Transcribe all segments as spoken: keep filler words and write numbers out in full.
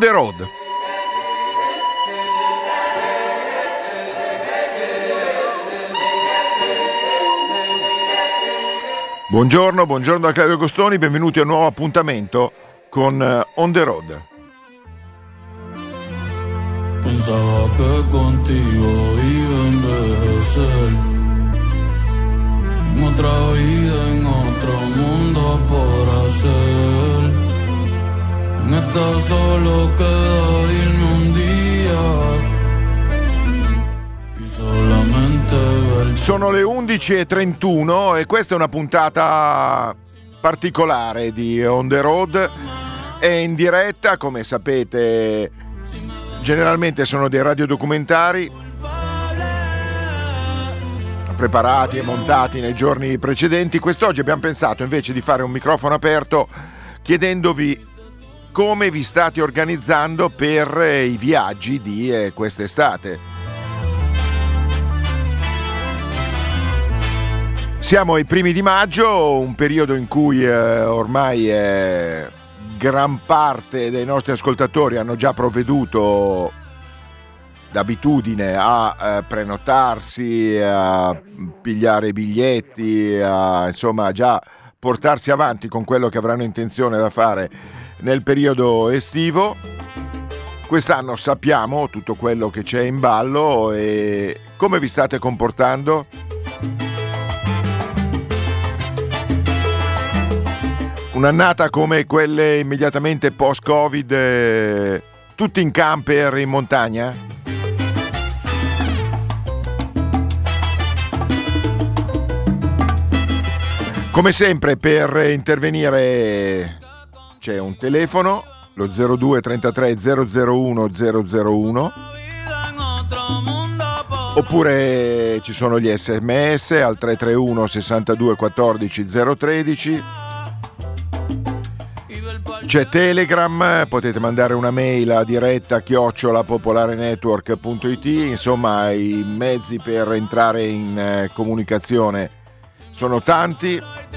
the road. Buongiorno, buongiorno da Claudio Costoni, benvenuti a un nuovo appuntamento con uh, On the Road. Pensaba que contigo iba a envejecer en otra vida, en otro mundo por hacer. En esta solo queda irme un día y solamente ver. Sono le undici e trentuno e questa è una puntata particolare di On the Road. È in diretta, come sapete. Generalmente sono dei radiodocumentari preparati e montati nei giorni precedenti. Quest'oggi abbiamo pensato invece di fare un microfono aperto chiedendovi come vi state organizzando per i viaggi di eh, quest'estate. Siamo ai primi di maggio, un periodo in cui eh, ormai è... gran parte dei nostri ascoltatori hanno già provveduto d'abitudine a eh, prenotarsi, a pigliare i biglietti, a insomma già portarsi avanti con quello che avranno intenzione da fare nel periodo estivo. Quest'anno sappiamo tutto quello che c'è in ballo e come vi state comportando? Un'annata come quelle immediatamente post-Covid, eh, tutti in camper in montagna? Come sempre per intervenire c'è un telefono, lo zero due trentatré zero zero uno zero zero uno, oppure ci sono gli sms al tre tre uno sessantadue quattordici zero tredici. C'è Telegram, potete mandare una mail a diretta chiocciola popolarenetwork punto it, insomma i mezzi per entrare in eh, comunicazione sono tanti.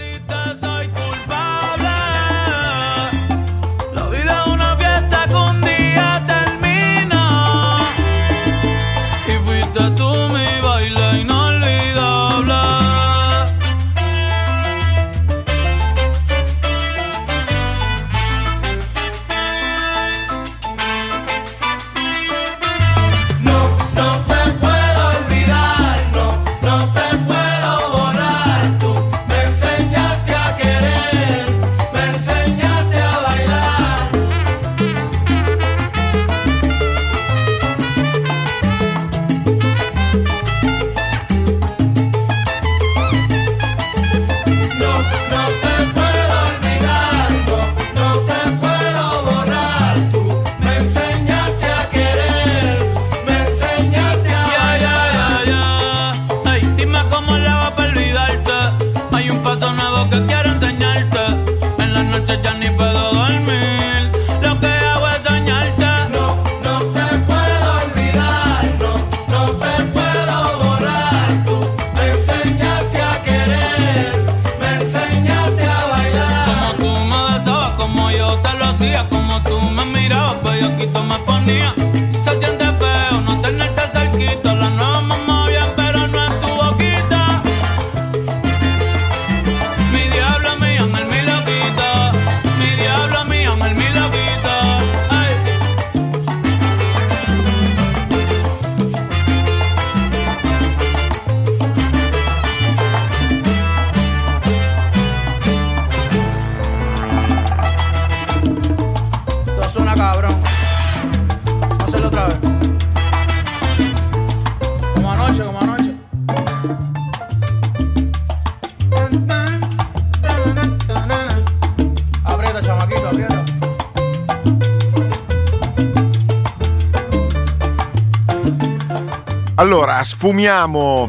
Allora, sfumiamo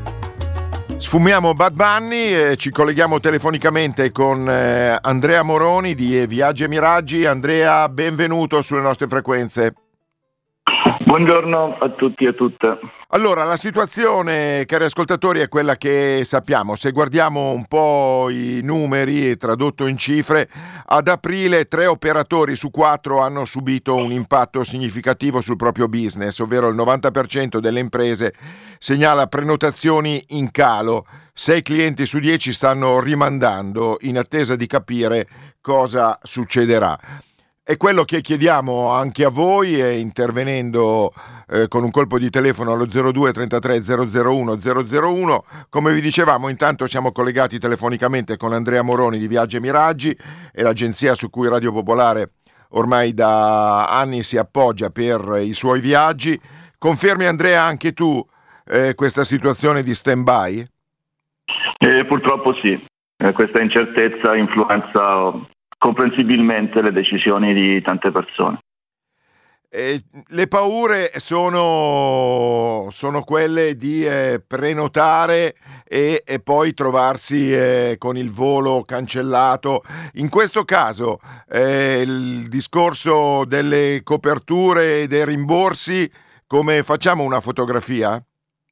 sfumiamo Bad Bunny e ci colleghiamo telefonicamente con eh, Andrea Moroni di Viaggi e Miraggi. Andrea, benvenuto sulle nostre frequenze. Buongiorno a tutti e a tutte. Allora, la situazione, cari ascoltatori, è quella che sappiamo. Se guardiamo un po' i numeri, tradotto in cifre, ad aprile tre operatori su quattro hanno subito un impatto significativo sul proprio business, ovvero il novanta per cento delle imprese segnala prenotazioni in calo. Sei clienti su dieci stanno rimandando in attesa di capire cosa succederà. È quello che chiediamo anche a voi, eh, intervenendo eh, con un colpo di telefono allo zero due trentatré zero zero uno zero zero uno. Come vi dicevamo, intanto siamo collegati telefonicamente con Andrea Moroni di Viaggi e Miraggi, e l'agenzia su cui Radio Popolare ormai da anni si appoggia per i suoi viaggi. Confermi, Andrea, anche tu eh, questa situazione di stand-by? Eh, purtroppo sì, eh, questa incertezza influenza comprensibilmente le decisioni di tante persone. Eh, le paure sono, sono quelle di eh, prenotare e, e poi trovarsi eh, con il volo cancellato. In questo caso eh, il discorso delle coperture e dei rimborsi, come facciamo una fotografia?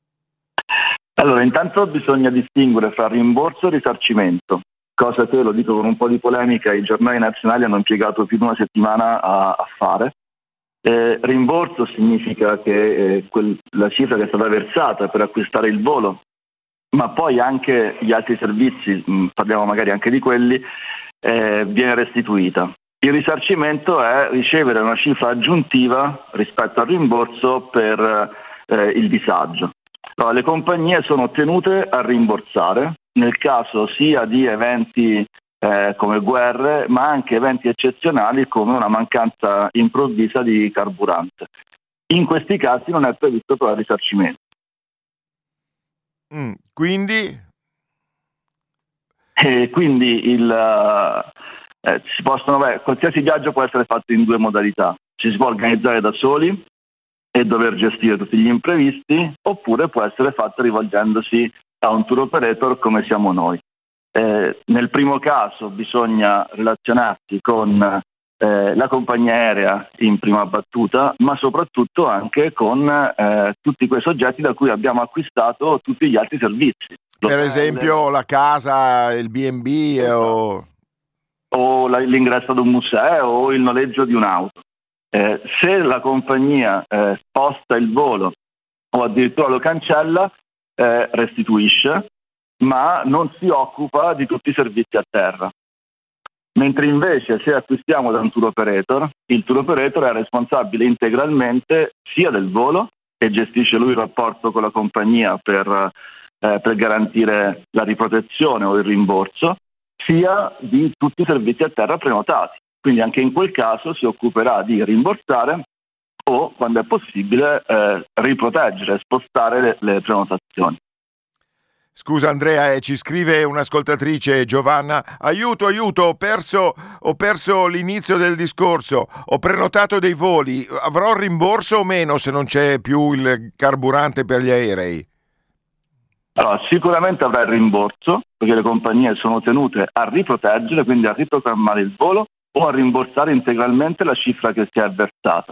Allora, intanto bisogna distinguere fra rimborso e risarcimento, cosa che, lo dico con un po' di polemica, i giornali nazionali hanno impiegato più di una settimana a, a fare. Eh, rimborso significa che eh, quel, la cifra che è stata versata per acquistare il volo, ma poi anche gli altri servizi, mh, parliamo magari anche di quelli, eh, viene restituita. Il risarcimento è ricevere una cifra aggiuntiva rispetto al rimborso per eh, il disagio. Allora, le compagnie sono tenute a rimborsare nel caso sia di eventi eh, come guerre, ma anche eventi eccezionali come una mancanza improvvisa di carburante. In questi casi non è previsto però il risarcimento. Mm, quindi? E quindi il, eh, si possono, beh, qualsiasi viaggio può essere fatto in due modalità. Ci si può organizzare da soli e dover gestire tutti gli imprevisti, oppure può essere fatto rivolgendosi a un tour operator come siamo noi. Eh, nel primo caso bisogna relazionarsi con eh, la compagnia aerea in prima battuta, ma soprattutto anche con eh, tutti quei soggetti da cui abbiamo acquistato tutti gli altri servizi. Per esempio la casa, il B and B o, o la, l'ingresso ad un museo o il noleggio di un'auto. Eh, se la compagnia eh, sposta il volo o addirittura lo cancella, eh, restituisce, ma non si occupa di tutti i servizi a terra. Mentre invece se acquistiamo da un tour operator, il tour operator è responsabile integralmente sia del volo, e gestisce lui il rapporto con la compagnia per, eh, per garantire la riprotezione o il rimborso, sia di tutti i servizi a terra prenotati. Quindi anche in quel caso si occuperà di rimborsare o, quando è possibile, eh, riproteggere e spostare le, le prenotazioni. Scusa Andrea, eh, ci scrive un'ascoltatrice, Giovanna: aiuto, aiuto, ho perso, ho perso l'inizio del discorso, ho prenotato dei voli, avrò rimborso o meno se non c'è più il carburante per gli aerei? Allora, sicuramente avrà il rimborso, perché le compagnie sono tenute a riproteggere, quindi a riprogrammare il volo o a rimborsare integralmente la cifra che si è versata.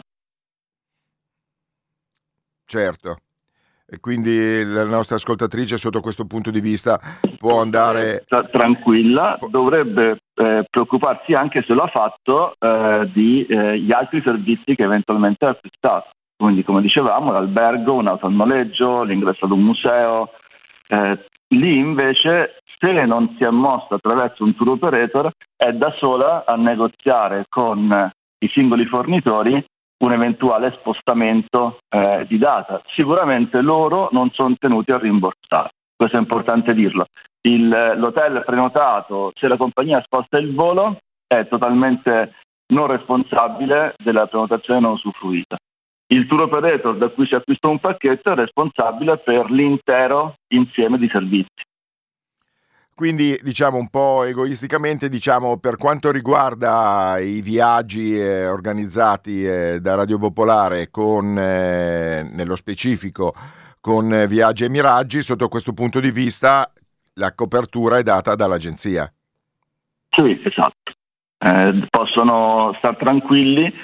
Certo. E quindi la nostra ascoltatrice sotto questo punto di vista può andare tranquilla, dovrebbe eh, preoccuparsi anche, se lo ha fatto, eh, di eh, gli altri servizi che eventualmente ha acquistato. Quindi, come dicevamo, l'albergo, un'auto al noleggio, l'ingresso ad un museo. Eh, lì invece, se non si è mossa attraverso un tour operator, è da sola a negoziare con i singoli fornitori un eventuale spostamento eh, di data. Sicuramente loro non sono tenuti a rimborsare, questo è importante dirlo. Il, l'hotel prenotato, se la compagnia sposta il volo, è totalmente non responsabile della prenotazione non usufruita. Il tour operator da cui si acquista un pacchetto è responsabile per l'intero insieme di servizi. Quindi, diciamo un po' egoisticamente, diciamo, per quanto riguarda i viaggi eh, organizzati eh, da Radio Popolare con, eh, nello specifico, con eh, Viaggi e Miraggi, sotto questo punto di vista la copertura è data dall'agenzia. Sì, esatto. Eh, possono star tranquilli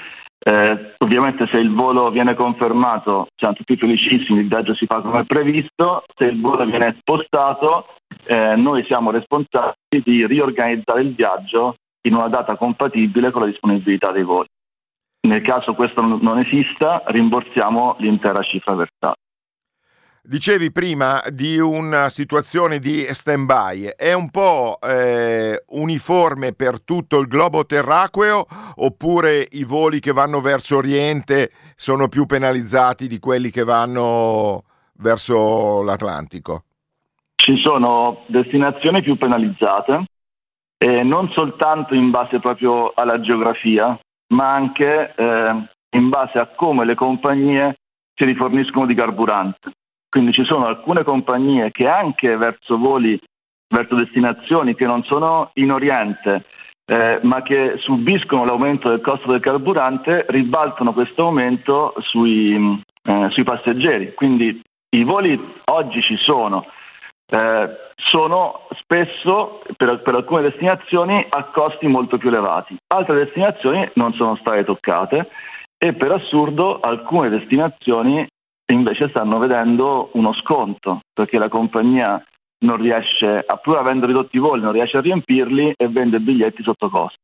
Eh, ovviamente se il volo viene confermato siamo tutti felicissimi, il viaggio si fa come previsto. Se il volo viene spostato, eh, noi siamo responsabili di riorganizzare il viaggio in una data compatibile con la disponibilità dei voli. Nel caso questo non esista, rimborsiamo l'intera cifra versata. Dicevi prima di una situazione di stand-by, è un po' eh, uniforme per tutto il globo terracqueo, oppure i voli che vanno verso Oriente sono più penalizzati di quelli che vanno verso l'Atlantico? Ci sono destinazioni più penalizzate, eh, non soltanto in base proprio alla geografia, ma anche eh, in base a come le compagnie si riforniscono di carburante. Quindi ci sono alcune compagnie che anche verso voli, verso destinazioni che non sono in Oriente, eh, ma che subiscono l'aumento del costo del carburante, ribaltano questo aumento sui, eh, sui passeggeri. Quindi i voli oggi ci sono, eh, sono spesso per, per alcune destinazioni a costi molto più elevati. Altre destinazioni non sono state toccate e per assurdo alcune destinazioni invece stanno vedendo uno sconto, perché la compagnia non riesce, pur avendo ridotto i voli, non riesce a riempirli e vende biglietti sotto costo.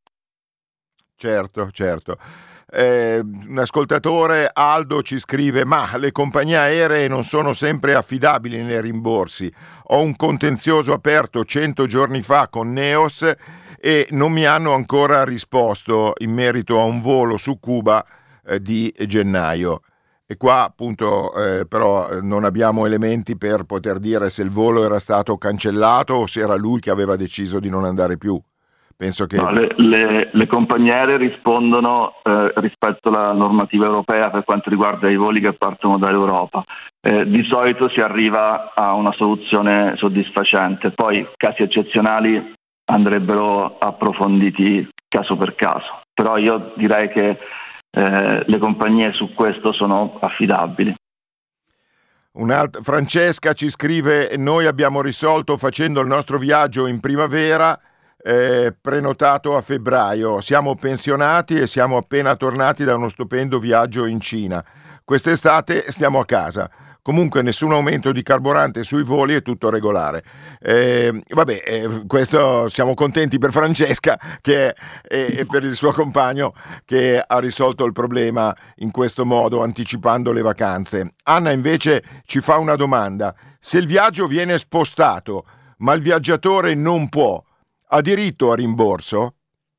Certo, certo. Eh, un ascoltatore, Aldo, ci scrive: ma le compagnie aeree non sono sempre affidabili nei rimborsi. Ho un contenzioso aperto cento giorni fa con Neos e non mi hanno ancora risposto in merito a un volo su Cuba eh, di gennaio. E qua appunto eh, però non abbiamo elementi per poter dire se il volo era stato cancellato o se era lui che aveva deciso di non andare più. Penso che no, le, le, le compagnie aeree rispondono eh, rispetto alla normativa europea per quanto riguarda i voli che partono dall'Europa. Eh, di solito si arriva a una soluzione soddisfacente, poi casi eccezionali andrebbero approfonditi caso per caso, però io direi che Eh, le compagnie su questo sono affidabili. Un'altra, Francesca ci scrive: noi abbiamo risolto facendo il nostro viaggio in primavera, eh, prenotato a febbraio, siamo pensionati e siamo appena tornati da uno stupendo viaggio in Cina. Quest'estate stiamo a casa. Comunque nessun aumento di carburante sui voli, è tutto regolare. Eh, vabbè, eh, questo siamo contenti per Francesca che, e, e per il suo compagno che ha risolto il problema in questo modo, anticipando le vacanze. Anna invece ci fa una domanda: se il viaggio viene spostato ma il viaggiatore non può, ha diritto a rimborso?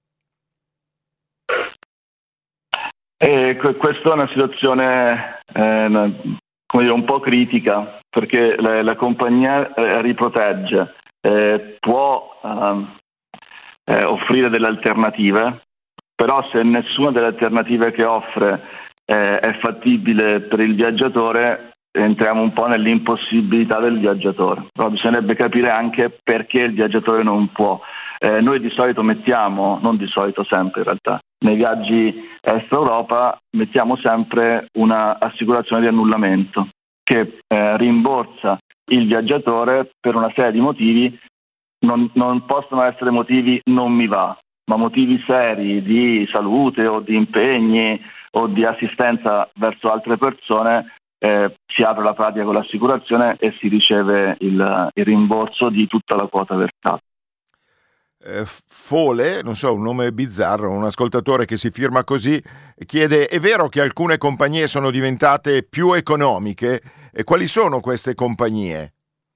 Eh, questa è una situazione eh, come dire, un po' critica, perché la, la compagnia eh, riprotegge, eh, può eh, eh, offrire delle alternative, però se nessuna delle alternative che offre eh, è fattibile per il viaggiatore, entriamo un po' nell'impossibilità del viaggiatore. Però bisognerebbe capire anche perché il viaggiatore non può. Eh, noi di solito mettiamo, non di solito sempre in realtà, nei viaggi extra Europa mettiamo sempre una assicurazione di annullamento che eh, rimborsa il viaggiatore per una serie di motivi. Non, non possono essere motivi non mi va, ma motivi seri di salute o di impegni o di assistenza verso altre persone. Eh, si apre la pratica con l'assicurazione e si riceve il, il rimborso di tutta la quota versata. Eh, Fole, non so, un nome bizzarro, un ascoltatore che si firma così, chiede: è vero che alcune compagnie sono diventate più economiche? E quali sono queste compagnie?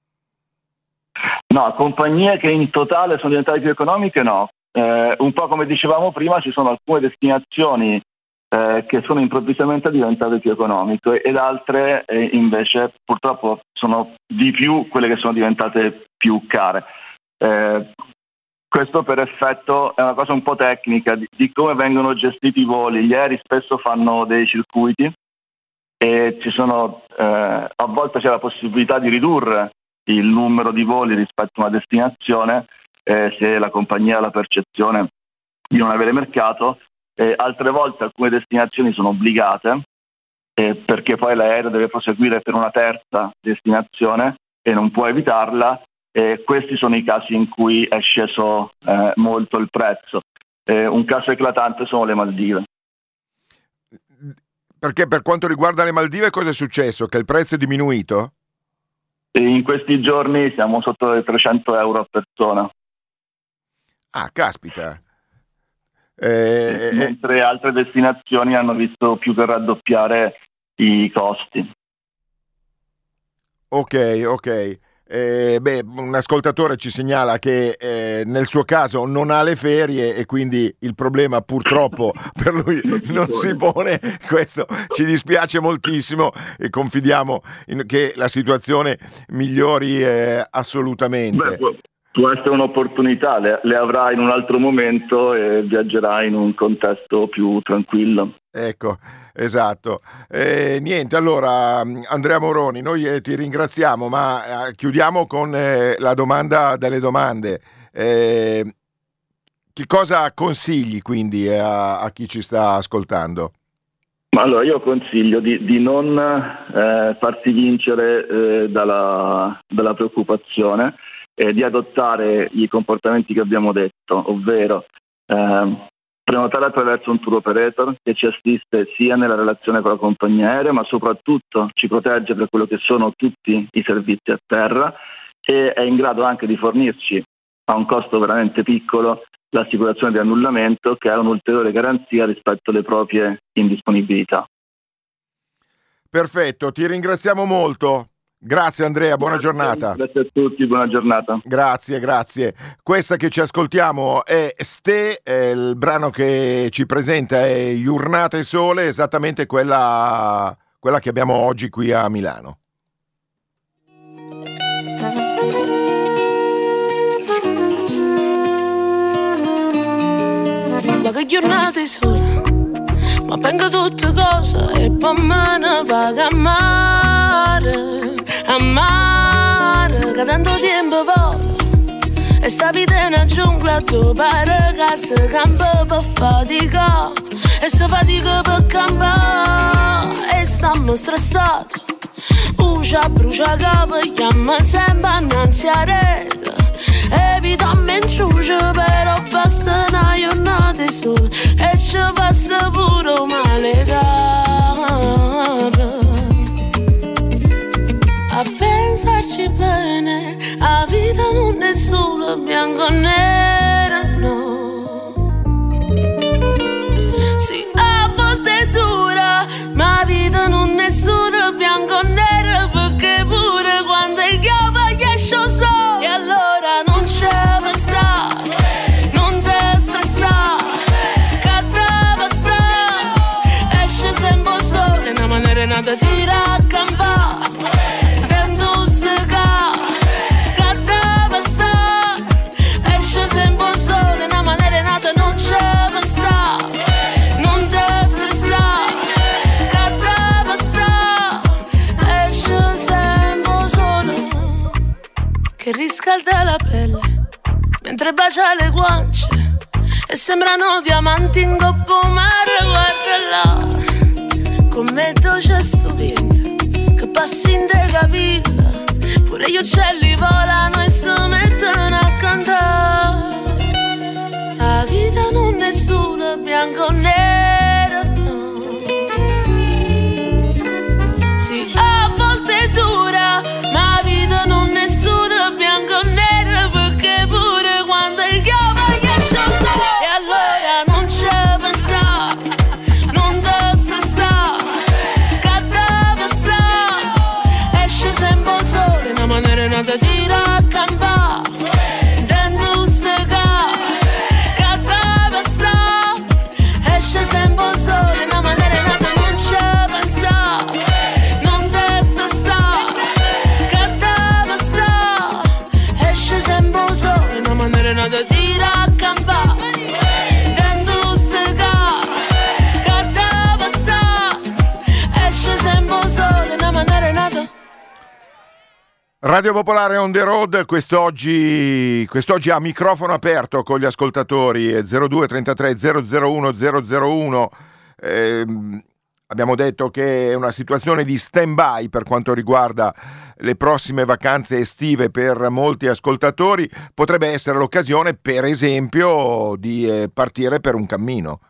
No, compagnie che in totale sono diventate più economiche no. Eh, un po' come dicevamo prima, ci sono alcune destinazioni eh, che sono improvvisamente diventate più economiche ed altre eh, invece purtroppo sono di più quelle che sono diventate più care. Eh, Questo per effetto è una cosa un po' tecnica di, di come vengono gestiti i voli. Gli aerei spesso fanno dei circuiti e ci sono, eh, a volte c'è la possibilità di ridurre il numero di voli rispetto a una destinazione eh, se la compagnia ha la percezione di non avere mercato. Eh, altre volte alcune destinazioni sono obbligate eh, perché poi l'aereo deve proseguire per una terza destinazione e non può evitarla. E questi sono i casi in cui è sceso eh, molto il prezzo. Eh, un caso eclatante sono le Maldive. Perché per quanto riguarda le Maldive cosa è successo? Che il prezzo è diminuito? E in questi giorni siamo sotto i trecento euro a persona. Ah, caspita. Eh, Mentre altre destinazioni hanno visto più che raddoppiare i costi. Ok, ok. Eh, beh, un ascoltatore ci segnala che eh, nel suo caso non ha le ferie e quindi il problema purtroppo per lui non si pone. Questo ci dispiace moltissimo e confidiamo in che la situazione migliori eh, assolutamente. Beh, può, può essere un'opportunità, le, le avrà in un altro momento e viaggerà in un contesto più tranquillo. Ecco, esatto. Eh, niente, allora Andrea Moroni, noi eh, ti ringraziamo, ma eh, chiudiamo con eh, la domanda delle domande. Eh, che cosa consigli quindi eh, a, a chi ci sta ascoltando? Allora, io consiglio di, di non eh, farsi vincere eh, dalla, dalla preoccupazione e di adottare i comportamenti che abbiamo detto, ovvero eh, prenotare attraverso un tour operator che ci assiste sia nella relazione con la compagnia aerea, ma soprattutto ci protegge per quello che sono tutti i servizi a terra e è in grado anche di fornirci a un costo veramente piccolo l'assicurazione di annullamento, che è un'ulteriore garanzia rispetto alle proprie indisponibilità. Perfetto, ti ringraziamo molto. Grazie Andrea, buona grazie, giornata. Grazie a tutti, buona giornata. Grazie, grazie. Questa che ci ascoltiamo è Ste, eh, il brano che ci presenta è Giornate Sole, esattamente quella, quella che abbiamo oggi qui a Milano. Ma che giornate sole, ma penso tutte cose e poi me ne vado a mare. A mare, che tanto tempo vola e sta vita è una giungla tu pare che si campa per fatica e si fatica per campare e stiamo stressati uscia brucia capo chiama sempre annanzi a rete evitami inciuce però passa una giornata sola e ci passa pure male capo a pensarci bene, la vita non è solo bianco e nero, no. Sì, a volte è dura, ma la vita non è solo bianco e nero, perché pure quando è chiave gli esce solo. E allora non c'è pensare, non te stressare, che te passare, esce sempre solo, una maniera nata tira a campare. Che riscalda la pelle mentre bacia le guance e sembrano diamanti in coppa mare. Guarda là come dolce sto vento che passa in te capilla, pure gli uccelli volano e si mettono a cantare. La vita non è solo bianco o nero, no. Sì, a volte è dura, ma la vita non è solo bianco e nero, perché pure quando è chiave gli esce solo. E allora non c'è pensare, non te stressare, che te passare, esce sempre solo, una maniera nata tira a campare, dentro seca, che te passare, esce sempre solo, una maniera nata non c'è pensare, non te stressare, che te passare, esce sempre solo, una maniera nata tira a campare, dentro seca, che te passare, esce sempre solo, una maniera nata. Radio Popolare on the road, quest'oggi, quest'oggi a microfono aperto con gli ascoltatori zero due trentatré zero zero uno zero zero uno. Eh, abbiamo detto che è una situazione di stand-by per quanto riguarda le prossime vacanze estive per molti ascoltatori. Potrebbe essere l'occasione, per esempio, di eh, partire per un cammino.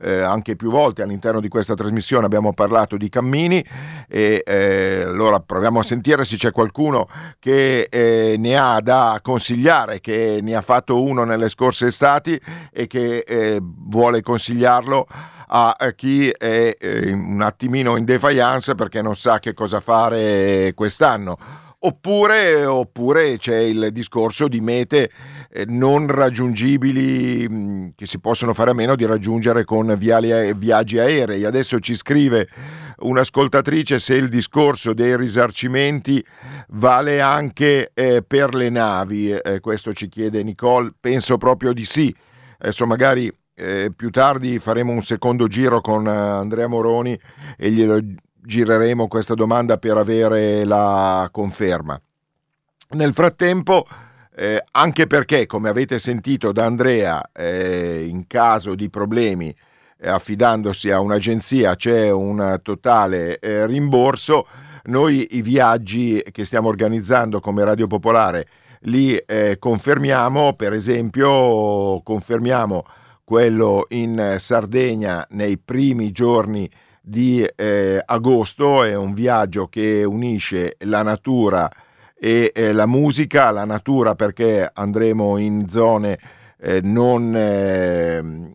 eh, anche più volte all'interno di questa trasmissione abbiamo parlato di cammini, e eh, allora proviamo a sentire se c'è qualcuno che eh, ne ha da consigliare, che ne ha fatto uno nelle scorse estati e che eh, vuole consigliarlo a chi è eh, un attimino in defiance perché non sa che cosa fare quest'anno. Oppure, oppure c'è il discorso di mete eh, non raggiungibili, mh, che si possono fare a meno di raggiungere con viali, viaggi aerei. Adesso ci scrive un'ascoltatrice se il discorso dei risarcimenti vale anche eh, per le navi. Eh, questo ci chiede Nicole, penso proprio di sì. Adesso magari eh, più tardi faremo un secondo giro con Andrea Moroni e glielo gireremo questa domanda per avere la conferma. Nel frattempo, eh, anche perché, come avete sentito da Andrea, eh, in caso di problemi eh, affidandosi a un'agenzia c'è un totale eh, rimborso, noi i viaggi che stiamo organizzando come Radio Popolare li eh, confermiamo. Per esempio confermiamo quello in Sardegna nei primi giorni di eh, agosto. È un viaggio che unisce la natura e eh, la musica. La natura perché andremo in zone eh, non eh,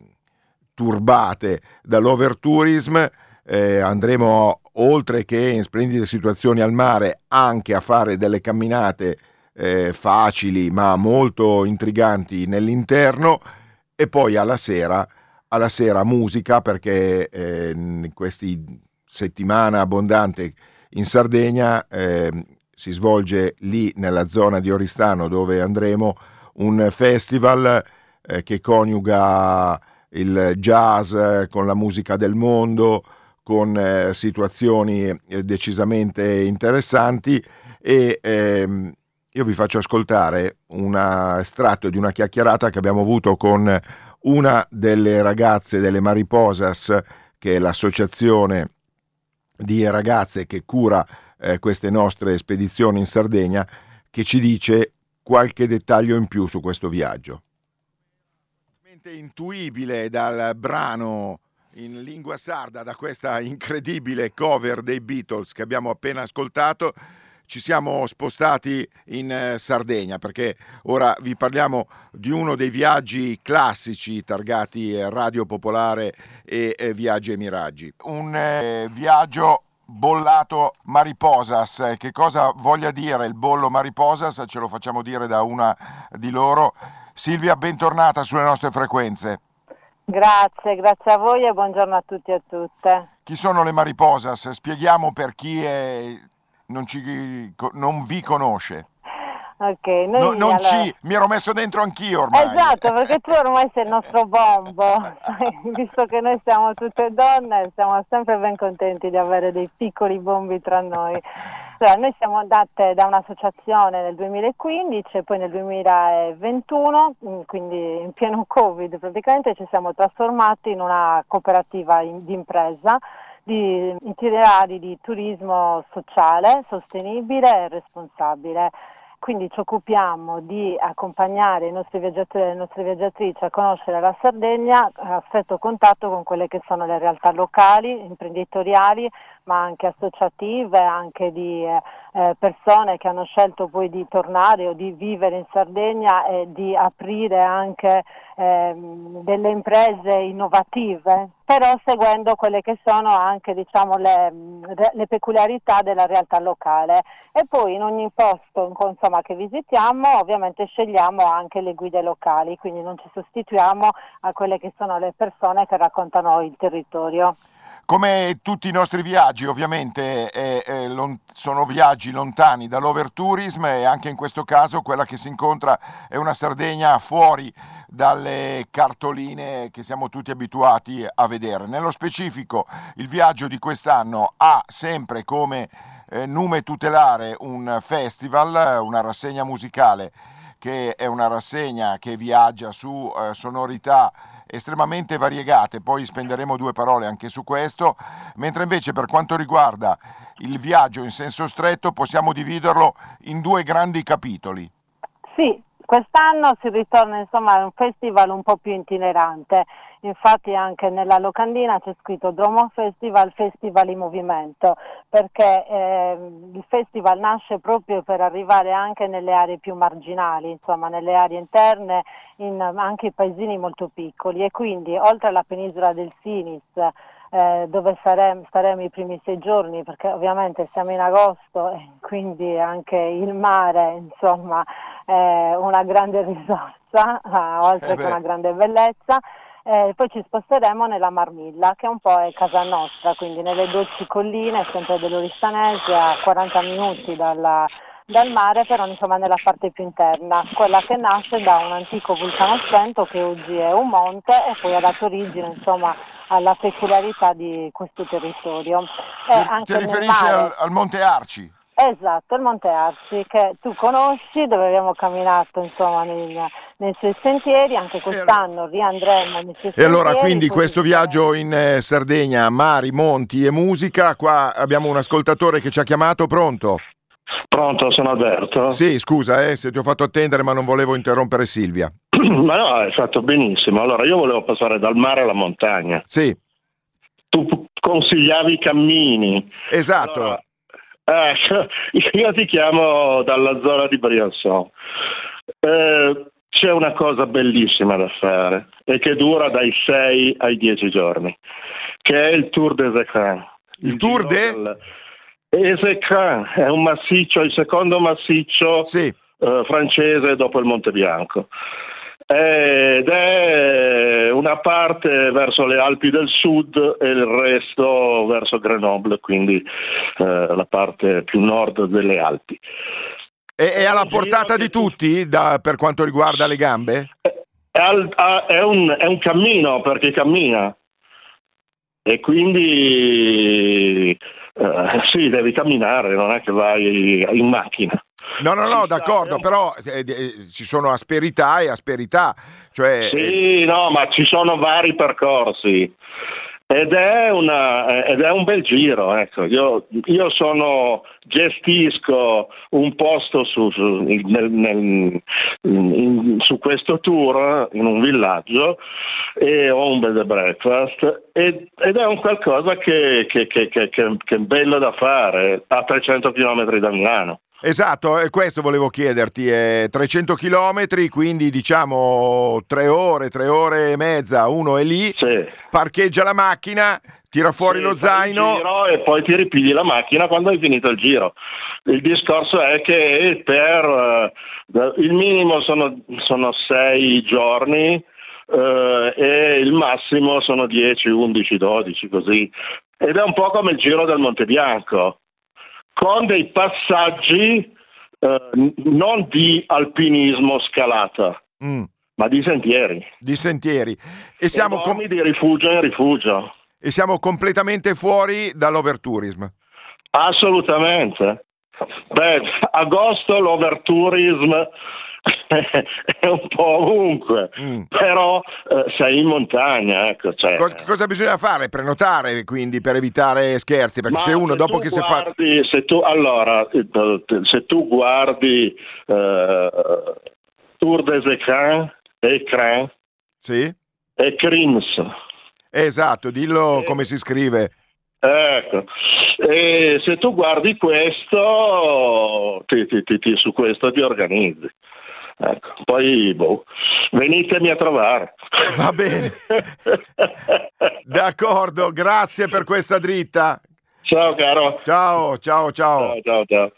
turbate dall'overtourism, eh, andremo oltre che in splendide situazioni al mare anche a fare delle camminate eh, facili ma molto intriganti nell'interno, e poi alla sera alla sera musica perché eh, in questi settimana abbondante in Sardegna eh, si svolge lì nella zona di Oristano dove andremo un festival eh, che coniuga il jazz con la musica del mondo, con eh, situazioni eh, decisamente interessanti, e ehm, io vi faccio ascoltare un estratto di una chiacchierata che abbiamo avuto con una delle ragazze delle Mariposas, che è l'associazione di ragazze che cura eh, queste nostre spedizioni in Sardegna, che ci dice qualche dettaglio in più su questo viaggio. Intuibile dal brano in lingua sarda, da questa incredibile cover dei Beatles che abbiamo appena ascoltato, ci siamo spostati in Sardegna perché ora vi parliamo di uno dei viaggi classici targati Radio Popolare e eh, Viaggi e Miraggi. Un eh, viaggio bollato Mariposas. Che cosa voglia dire il bollo Mariposas? Ce lo facciamo dire da una di loro. Silvia, bentornata sulle nostre frequenze. Grazie, grazie a voi e buongiorno a tutti e a tutte. Chi sono le Mariposas? Spieghiamo per chi è... Non, ci, non vi conosce. Ok, noi no, non allora... ci, mi ero messo dentro anch'io ormai. Esatto, perché tu ormai sei il nostro bombo, visto che noi siamo tutte donne, siamo sempre ben contenti di avere dei piccoli bombi tra noi. Allora, noi siamo andate da un'associazione nel duemilaquindici e poi nel duemilaventuno, quindi in pieno Covid praticamente, ci siamo trasformati in una cooperativa in, di impresa di itinerari di turismo sociale, sostenibile e responsabile. Quindi ci occupiamo di accompagnare i nostri viaggiatori e le nostre viaggiatrici a conoscere la Sardegna a stretto contatto con quelle che sono le realtà locali, imprenditoriali, ma anche associative, anche di eh, persone che hanno scelto poi di tornare o di vivere in Sardegna e di aprire anche eh, delle imprese innovative, però seguendo quelle che sono anche diciamo le, le peculiarità della realtà locale. E poi in ogni posto insomma, che visitiamo ovviamente scegliamo anche le guide locali, quindi non ci sostituiamo a quelle che sono le persone che raccontano il territorio. Come tutti i nostri viaggi ovviamente eh, eh, lon- sono viaggi lontani dall'overtourism, e anche in questo caso quella che si incontra è una Sardegna fuori dalle cartoline che siamo tutti abituati a vedere. Nello specifico il viaggio di quest'anno ha sempre come eh, nume tutelare un festival, una rassegna musicale che è una rassegna che viaggia su eh, sonorità estremamente variegate, poi spenderemo due parole anche su questo, mentre invece per quanto riguarda il viaggio in senso stretto possiamo dividerlo in due grandi capitoli. Sì, quest'anno si ritorna insomma a un festival un po' più itinerante. infatti anche nella locandina c'è scritto Dromo Festival, Festival in Movimento, perché eh, il festival nasce proprio per arrivare anche nelle aree più marginali, insomma nelle aree interne, in anche i paesini molto piccoli, e quindi oltre alla penisola del Sinis, Eh, dove saremo, staremo i primi sei giorni, perché ovviamente siamo in agosto e quindi anche il mare, insomma, è una grande risorsa, eh, oltre eh che una grande bellezza. Eh, poi ci sposteremo nella Marmilla, che un po' è casa nostra, quindi nelle dolci colline, sempre dell'Oristanese, a quaranta minuti dalla, dal mare, però insomma nella parte più interna, quella che nasce da un antico vulcano spento che oggi è un monte e poi ha dato origine, insomma, alla peculiarità di questo territorio. Ti, eh, anche ti riferisci mare, al, al Monte Arci? Esatto, il Monte Arci, che tu conosci, dove abbiamo camminato insomma nei, nei suoi sentieri, anche quest'anno riandremo nei suoi sentieri. E allora quindi questo così viaggio in eh, Sardegna, mari, monti e musica, qua abbiamo un ascoltatore che ci ha chiamato, pronto? Pronto, sono Alberto. Sì, scusa eh, se ti ho fatto attendere, ma non volevo interrompere Silvia. Ma no, hai fatto benissimo. Allora, io volevo passare dal mare alla montagna. Sì. Tu consigliavi i cammini. Esatto. Allora, eh, io ti chiamo dalla zona di Briançon. Eh, c'è una cosa bellissima da fare e che dura dai sei ai dieci giorni, che è il Tour des Écrins. Il, il Tour de? Del... Écrins è un massiccio, il secondo massiccio sì. eh, francese dopo il Monte Bianco. Ed è una parte verso le Alpi del Sud e il resto verso Grenoble, quindi eh, la parte più nord delle Alpi. E è alla portata di tutti da, per quanto riguarda le gambe? È, al, è, un, è un cammino, perché cammina, e quindi eh, sì, devi camminare, non è che vai in macchina. No, no, no, d'accordo, però eh, eh, ci sono asperità e asperità, cioè... Sì, no, ma ci sono vari percorsi ed è, una, ed è un bel giro, ecco. Io, io sono, gestisco un posto su, su, nel, nel, in, su questo tour in un villaggio e ho un bed and breakfast ed, ed è un qualcosa che, che, che, che, che è bello da fare a trecento chilometri da Milano. Esatto, e questo volevo chiederti, è trecento chilometri, quindi diciamo tre ore, tre ore e mezza, uno è lì, sì. Parcheggia la macchina, tira fuori sì, lo zaino... Il giro e poi ti ripigli la macchina quando hai finito il giro. Il discorso è che per uh, il minimo sono, sono sei giorni uh, e il massimo sono dieci, undici, dodici, così. Ed è un po' come il giro del Monte Bianco, con dei passaggi eh, non di alpinismo scalata, mm. ma di sentieri. Di sentieri. E siamo com- di rifugio in rifugio. E siamo completamente fuori dall'overtourism. Assolutamente. Beh, agosto l'overtourism è un po' ovunque, mm. però eh, sei in montagna, ecco. Cioè... Cosa, cosa bisogna fare? Prenotare, quindi, per evitare scherzi, perché Ma se uno se dopo che guardi, si fa... Se tu, allora, se tu guardi eh, Tour des Écrins, Écrins, sì? Écrins. Esatto, dillo eh. come si scrive. Ecco, e se tu guardi questo, ti, ti, ti, ti, su questo ti organizzi. Ecco, poi boh, venitemi a trovare. Va bene. D'accordo, grazie per questa dritta. Ciao caro. Ciao, ciao, ciao. Ciao, ciao, ciao.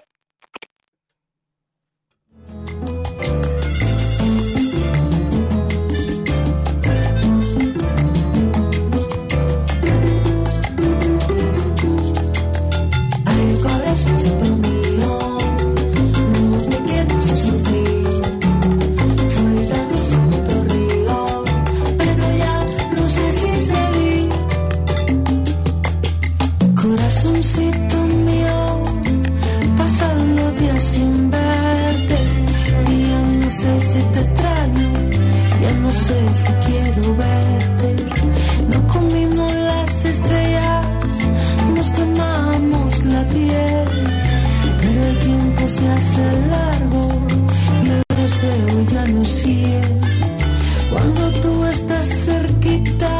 No sé si quiero verte. No comimos las estrellas, nos quemamos la piel, pero el tiempo se hace largo y el deseo ya no es fiel. Cuando tú estás cerquita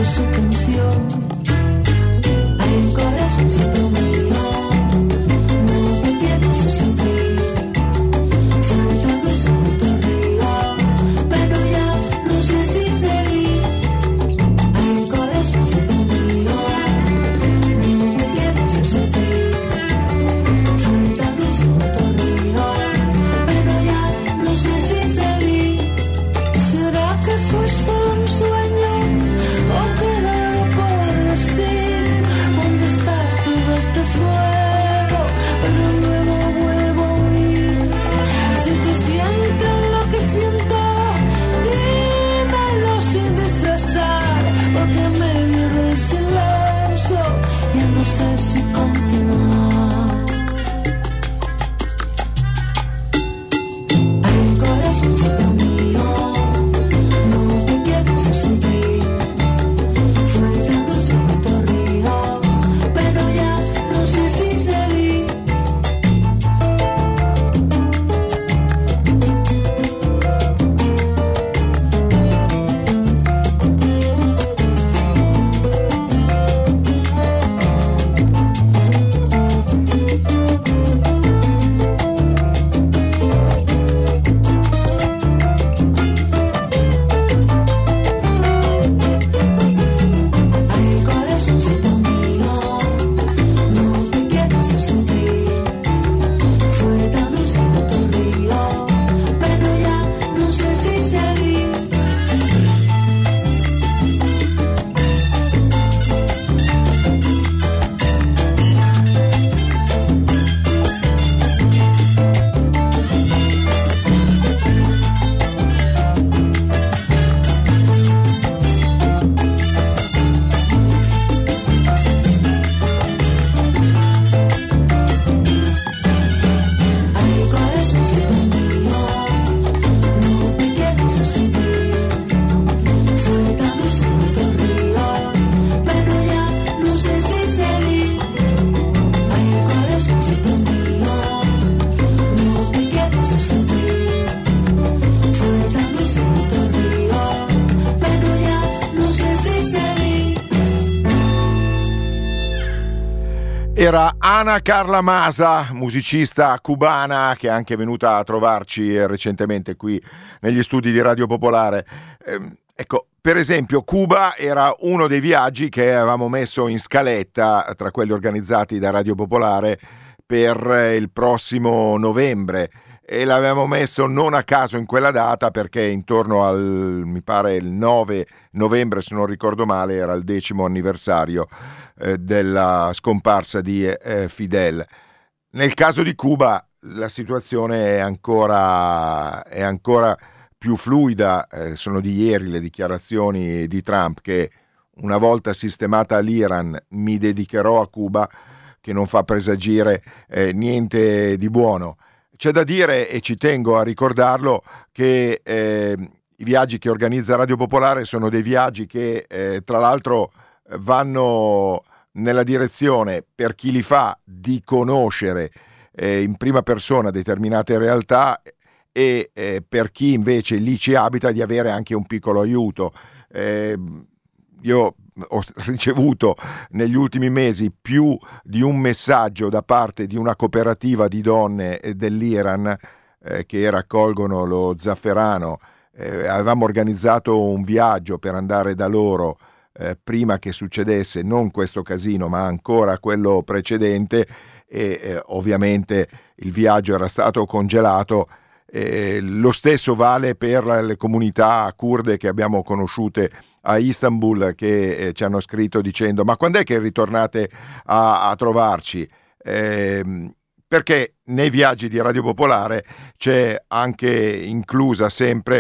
su canción. Ay, el corazoncito mío, no te quiero hacer sufrir. Flotando sobre tu río, pero ya no sé si seguir. Ay, el corazoncito mío, no te quiero hacer sufrir. Flotando sobre tu río, pero ya no sé si seguir. ¿Será que fue solo un sueño o quedó por decir? ¿Dónde estás? Todo este fuego, pero luego vuelvo a huir. Si tú sientes lo que siento, dímelo sin disfrazar, porque me lleva el silencio, ya no sé si continuar. Ay, el corazoncito mío, no te quiero hacer sufrir. Flotando sobre tu río, pero ya no sé si seguir. Ay, corazoncito mío, no te quiero hacer sufrir. Flotando sobre tu río, pero ya no sé si seguir. Ay, corazoncito mío, no te quiero hacer sufrir. Flotando sobre tu río, pero ya no sé si seguir. Ay, corazoncito mío, no te quiero hacer sufrir. Flotando sobre tu río, pero ya no sé si seguir. Era Ana Carla Masa, musicista cubana che è anche venuta a trovarci recentemente qui negli studi di Radio Popolare. Ehm, ecco, per esempio, Cuba era uno dei viaggi che avevamo messo in scaletta tra quelli organizzati da Radio Popolare per il prossimo novembre, e l'avevamo messo non a caso in quella data perché intorno al, mi pare, il nove novembre, se non ricordo male, era il decimo anniversario eh, della scomparsa di eh, Fidel. Nel caso di Cuba la situazione è ancora, è ancora più fluida. Eh, sono di ieri le dichiarazioni di Trump che, una volta sistemata l'Iran, mi dedicherò a Cuba, che non fa presagire eh, niente di buono. C'è da dire, e ci tengo a ricordarlo, che eh, i viaggi che organizza Radio Popolare sono dei viaggi che eh, tra l'altro vanno nella direzione, per chi li fa, di conoscere eh, in prima persona determinate realtà, e eh, per chi invece lì ci abita di avere anche un piccolo aiuto. Eh, io ho ricevuto negli ultimi mesi più di un messaggio da parte di una cooperativa di donne dell'Iran eh, che raccolgono lo zafferano. Eh, avevamo organizzato un viaggio per andare da loro eh, prima che succedesse non questo casino ma ancora quello precedente, e eh, ovviamente il viaggio era stato congelato. Eh, lo stesso vale per le comunità kurde che abbiamo conosciute a Istanbul, che eh, ci hanno scritto dicendo: ma quando è che ritornate a, a trovarci? Eh, perché nei viaggi di Radio Popolare c'è anche inclusa sempre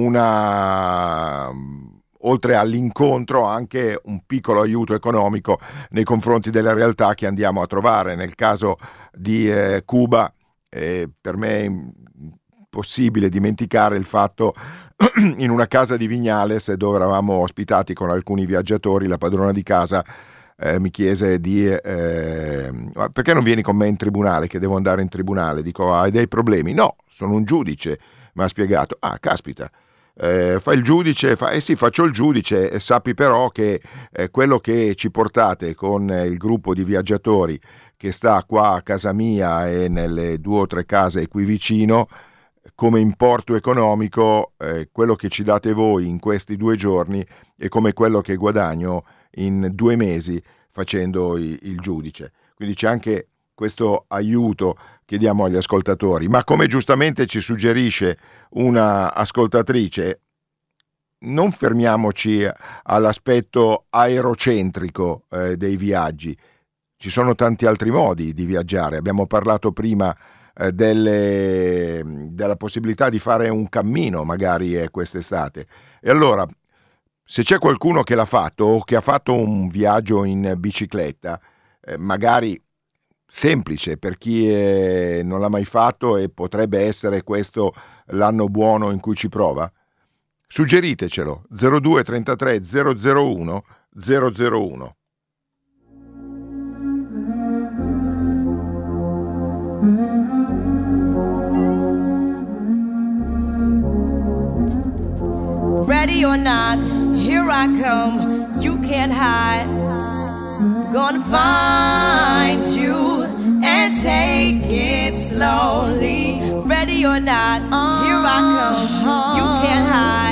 una, oltre all'incontro, anche un piccolo aiuto economico nei confronti delle realtà che andiamo a trovare. Nel caso di eh, Cuba, eh, per me è possibile dimenticare il fatto in una casa di Vignales, dove eravamo ospitati con alcuni viaggiatori, la padrona di casa eh, mi chiese di eh, perché non vieni con me in tribunale, che devo andare in tribunale. Dico: hai dei problemi? No, sono un giudice, mi ha spiegato. Ah, caspita, Eh, fa il giudice, fa, eh sì, faccio il giudice, e sappi però che eh, quello che ci portate con eh, il gruppo di viaggiatori che sta qua a casa mia e nelle due o tre case qui vicino, come importo economico, eh, quello che ci date voi in questi due giorni è come quello che guadagno in due mesi facendo i, il giudice. Quindi c'è anche questo aiuto che diamo agli ascoltatori, ma come giustamente ci suggerisce una ascoltatrice, non fermiamoci all'aspetto aerocentrico eh, dei viaggi. Ci sono tanti altri modi di viaggiare. Abbiamo parlato prima eh, delle, della possibilità di fare un cammino magari eh, quest'estate. E allora, se c'è qualcuno che l'ha fatto o che ha fatto un viaggio in bicicletta, eh, magari semplice per chi eh, non l'ha mai fatto e potrebbe essere questo l'anno buono in cui ci prova, suggeritecelo. zero due trentatré zero zero uno zero zero uno. Ready or not, here I come, you can't hide. Gonna find you and take it slowly. Ready or not, here I come, you can't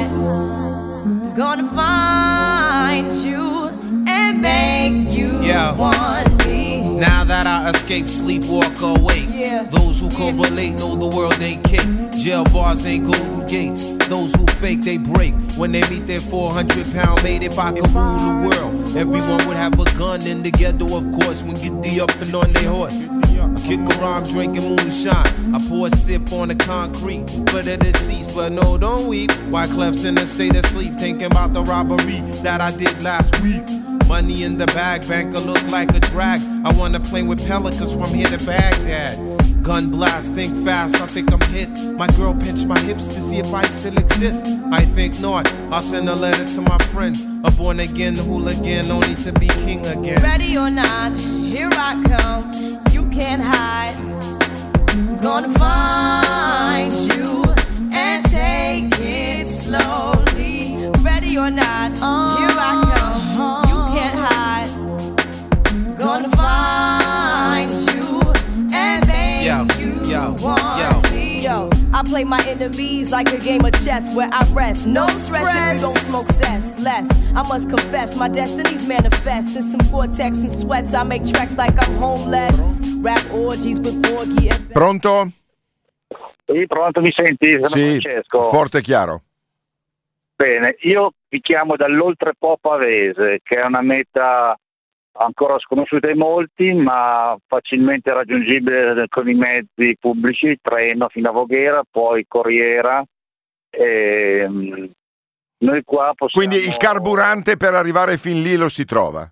hide. Gonna find you and make you Yeah. want me. Now that I escape, sleep, walk awake. Yeah. Those who correlate know the world ain't cake. Jail bars ain't golden gates. Those who fake, they break. When they meet their four hundred pound mate, if I could rule the world, everyone would have a gun in the ghetto, of course, when get the up and on their horse. Kick around drinking moonshine. I pour a sip on the concrete for the deceased, but no, don't weep. Wyclef's in a state of sleep, thinking about the robbery that I did last week. Money in the bag, banker look like a drag. I wanna play with pelicans from here to Baghdad. Gun blast, think fast, I think I'm hit. My girl pinched my hips to see if I still exist. I think not, I'll send a letter to my friends. A born again hooligan, only to be king again. Ready or not, here I come, you can't hide. Gonna find you and take it slowly. Ready or not, here I come, you can't hide. Gonna find you and make Yo, you yo, want yo. me. Yo, I play my enemies like a game of chess where I rest. No stress if you don't smoke cess. Less, I must confess, my destinies manifest. In some Gore-Tex and sweats, I make tracks like I'm homeless. Rap orgies with Borghi and Pronto? Sì, pronto, mi senti? Sono Sì, Francesco. forte e chiaro. Bene, io vi chiamo dall'Oltrepo Pavese, che è una meta ancora sconosciuta ai molti, ma facilmente raggiungibile con i mezzi pubblici, treno fino a Voghera, poi Corriera. E, um, noi qua possiamo... Quindi il carburante per arrivare fin lì lo si trova.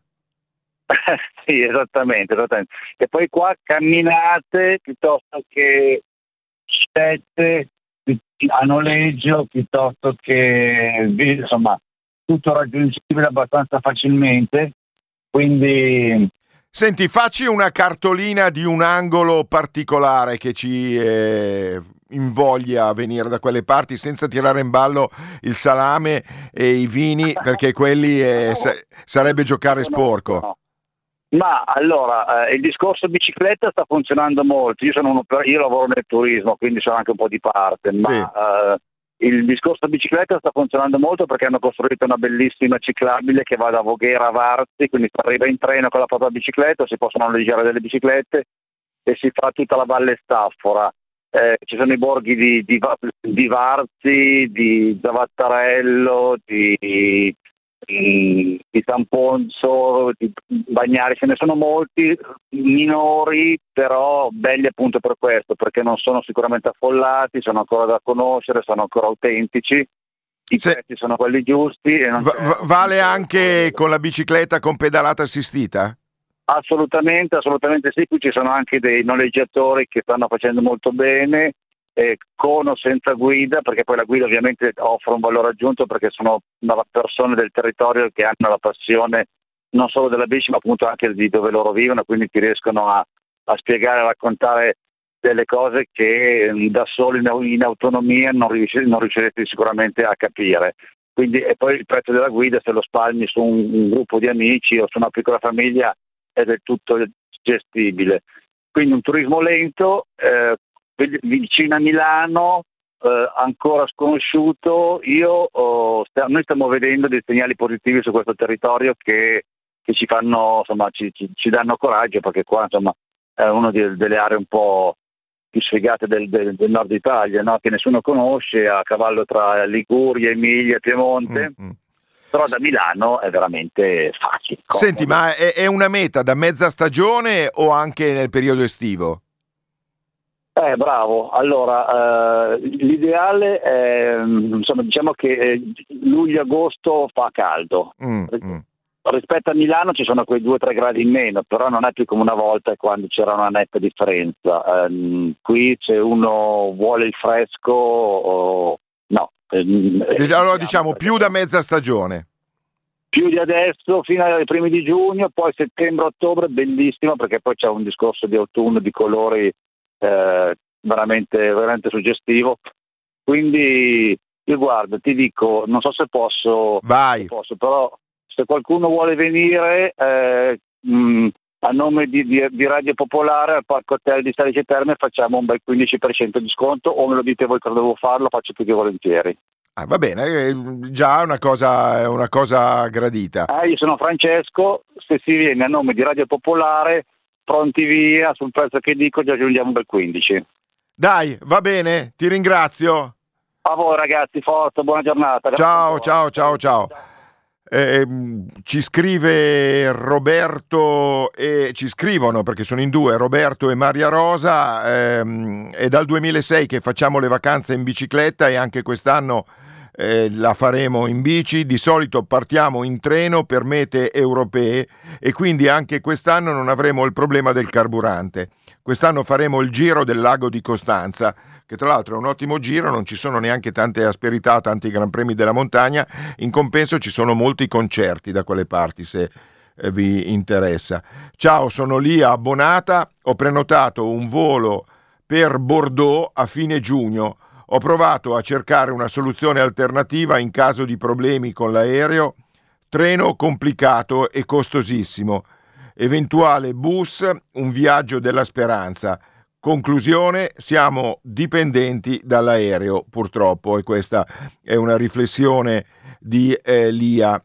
Sì, esattamente, esattamente. E poi qua camminate piuttosto che sette a noleggio, piuttosto che, insomma, tutto raggiungibile abbastanza facilmente. Quindi Senti, facci una cartolina di un angolo particolare che ci eh, invoglia a venire da quelle parti, senza tirare in ballo il salame e i vini, perché quelli eh, sa- sarebbe giocare sporco. No. Ma allora, eh, il discorso bicicletta sta funzionando molto. Io, sono uno, io lavoro nel turismo, quindi sono anche un po' di parte, ma Sì. eh, il discorso bicicletta sta funzionando molto perché hanno costruito una bellissima ciclabile che va da Voghera a Varzi, quindi si arriva in treno con la propria bicicletta, si possono noleggiare delle biciclette e si fa tutta la Valle Staffora. Eh, ci sono i borghi di, di, di Varzi, di Zavattarello, di, di, di San Ponzo, di Bagnari, ce ne sono molti minori, però belli appunto per questo, perché non sono sicuramente affollati, sono ancora da conoscere, sono ancora autentici, i Se- prezzi sono quelli giusti. E non Va- c'è- va- vale anche con la bicicletta con pedalata assistita? Assolutamente, assolutamente sì, qui ci sono anche dei noleggiatori che stanno facendo molto bene, eh, con o senza guida, perché poi la guida ovviamente offre un valore aggiunto perché sono persone del territorio che hanno la passione non solo della bici ma appunto anche di dove loro vivono, quindi ti riescono a, a spiegare, a raccontare delle cose che mh, da solo in, in autonomia non, riusci- non riusciresti sicuramente a capire. Quindi, e poi il prezzo della guida, se lo spalmi su un, un gruppo di amici o su una piccola famiglia, è del tutto gestibile. Quindi un turismo lento, eh, vicino a Milano, eh, ancora sconosciuto. Io, oh, st- noi stiamo vedendo dei segnali positivi su questo territorio che, che ci fanno, insomma, ci, ci, ci danno coraggio, perché qua, insomma, è una delle aree un po' più sfigate del, del, del nord Italia, no? Che nessuno conosce, a cavallo tra Liguria, Emilia, Piemonte. Mm-hmm. Però da Milano è veramente facile. Comodo. Senti, ma è, è una meta da mezza stagione o anche nel periodo estivo? Eh, bravo. Allora, eh, l'ideale è, insomma, diciamo che luglio-agosto fa caldo. Mm-hmm. Rispetto a Milano ci sono quei due o tre gradi in meno, però non è più come una volta quando c'era una netta differenza. Eh, qui se uno vuole il fresco, o... no. Eh, allora diciamo più da mezza stagione. Più di adesso, fino ai primi di giugno, poi settembre-ottobre bellissimo, perché poi c'è un discorso di autunno di colori eh, veramente, veramente suggestivo. Quindi io guardo, ti dico, non so se posso, Vai. Se posso, però se qualcuno vuole venire eh, mh, a nome di, di, di Radio Popolare al Parco Hotel di Salice Terme facciamo un bel quindici per cento di sconto, o me lo dite voi cosa devo farlo, faccio più che volentieri. Ah, va bene, eh, già è una cosa, è una cosa gradita. Eh, io sono Francesco, se si viene a nome di Radio Popolare, pronti via, sul prezzo che dico già aggiungiamo un bel quindici. Dai, va bene, ti ringrazio. A voi ragazzi, forza, buona giornata. Ciao, ciao, ciao, ciao. Eh, ci scrive Roberto e ci scrivono perché sono in due, Roberto e Maria Rosa. ehm, è dal duemilasei che facciamo le vacanze in bicicletta e anche quest'anno eh, la faremo in bici. Di solito partiamo in treno per mete europee e quindi anche quest'anno non avremo il problema del carburante. Quest'anno faremo il giro del lago di Costanza, che tra l'altro è un ottimo giro, non ci sono neanche tante asperità, tanti gran premi della montagna, in compenso ci sono molti concerti da quelle parti se eh, vi interessa. Ciao, sono Lia abbonata, ho prenotato un volo per Bordeaux a fine giugno, ho provato a cercare una soluzione alternativa in caso di problemi con l'aereo, treno complicato e costosissimo, eventuale bus, un viaggio della speranza. Conclusione, siamo dipendenti dall'aereo purtroppo, e questa è una riflessione di eh, Lia.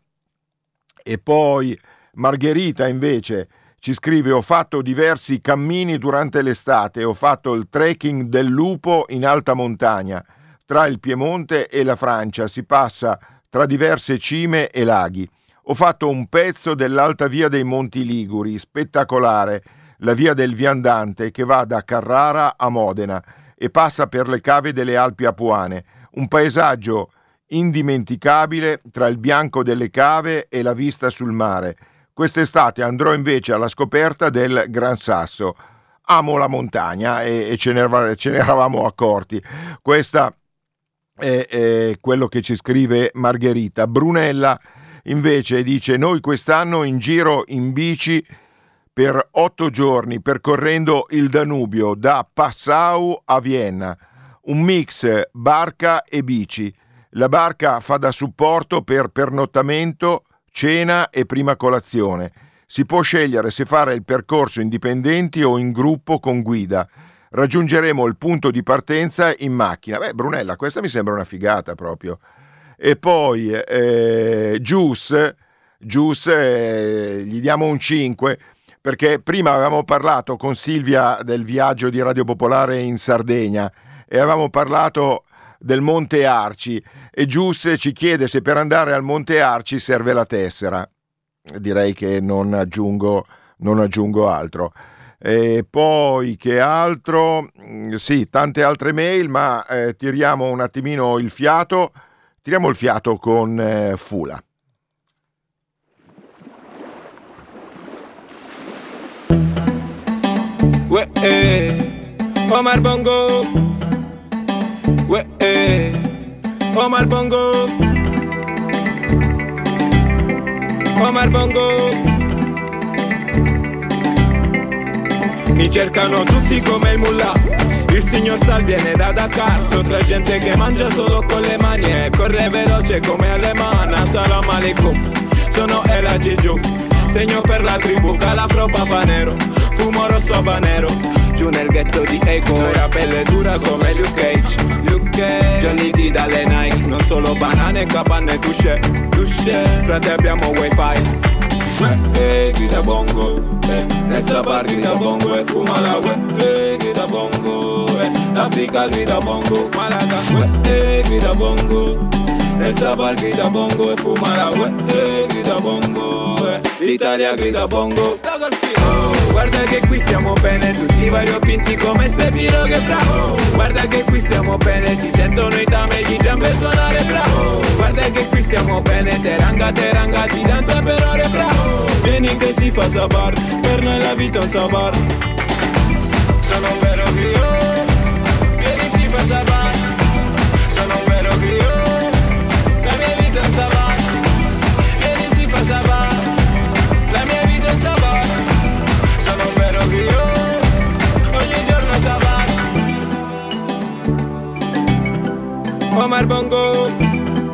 E poi Margherita invece ci scrive: ho fatto diversi cammini durante l'estate, ho fatto il trekking del lupo in alta montagna, tra il Piemonte e la Francia, si passa tra diverse cime e laghi. Ho fatto un pezzo dell'alta via dei Monti Liguri, spettacolare, la via del Viandante che va da Carrara a Modena e passa per le cave delle Alpi Apuane, un paesaggio indimenticabile tra il bianco delle cave e la vista sul mare. Quest'estate andrò invece alla scoperta del Gran Sasso. Amo la montagna e, e ce, ne, ce ne eravamo accorti. Questa è, è quello che ci scrive Margherita. Brunella invece dice: noi quest'anno in giro in bici per otto giorni percorrendo il Danubio da Passau a Vienna, un mix barca e bici. La barca fa da supporto per pernottamento, cena e prima colazione. Si può scegliere se fare il percorso indipendenti o in gruppo con guida. Raggiungeremo il punto di partenza in macchina. Beh, Brunella, questa mi sembra una figata proprio. E poi eh, Gius, Gius eh, gli diamo un cinque, perché prima avevamo parlato con Silvia del viaggio di Radio Popolare in Sardegna e avevamo parlato del Monte Arci e Gius ci chiede se per andare al Monte Arci serve la tessera. Direi che non aggiungo, non aggiungo altro. E poi che altro? Sì, tante altre mail, ma eh, tiriamo un attimino il fiato, tiriamo il fiato con eh, Fula. We eh, Omar Bongo. We eh, Omar Bongo. Omar Bongo. Mi cercano tutti come il mullah. Il signor Sal viene da Dakar. Sto tra gente che mangia solo con le mani e corre veloce come Alemana. Salam alaikum, sono El Agiju. Segno per la tribù, calafro papa nero. Fumo rosso habanero, giù nel ghetto di Ego. Noi la pelle dura come Luke Cage, Luke Cage. Johnny D dalle Nike, non solo banane, capanne, touche, touche. Frate abbiamo wifi. Eh, eh, grida bongo, eh, nel Sabar grida bongo e fuma la ue, eh, grida bongo, eh, l'Africa grida bongo, Malaga, eh, eh, grida bongo, nel Sabar grida bongo e fuma la ue, eh, grida bongo, eh, l'Italia grida bongo, oh, guarda che qui stiamo bene, tutti variopinti come ste piroghe fra, oh, guarda che qui stiamo bene, si sentono i tamegli giambe suonare fra, oh, guarda che qui stiamo bene, teranga teranga si danza per ore fra, oh, vieni che si fa sabar, per noi la vita è un sabar, sono un vero griot, vieni si fa sabar, sono un vero griot, la mia vita è un sabar, vieni si fa sabar, la mia vita è un sabar, sono un vero griot, ogni giorno sabar. Omar Bongo,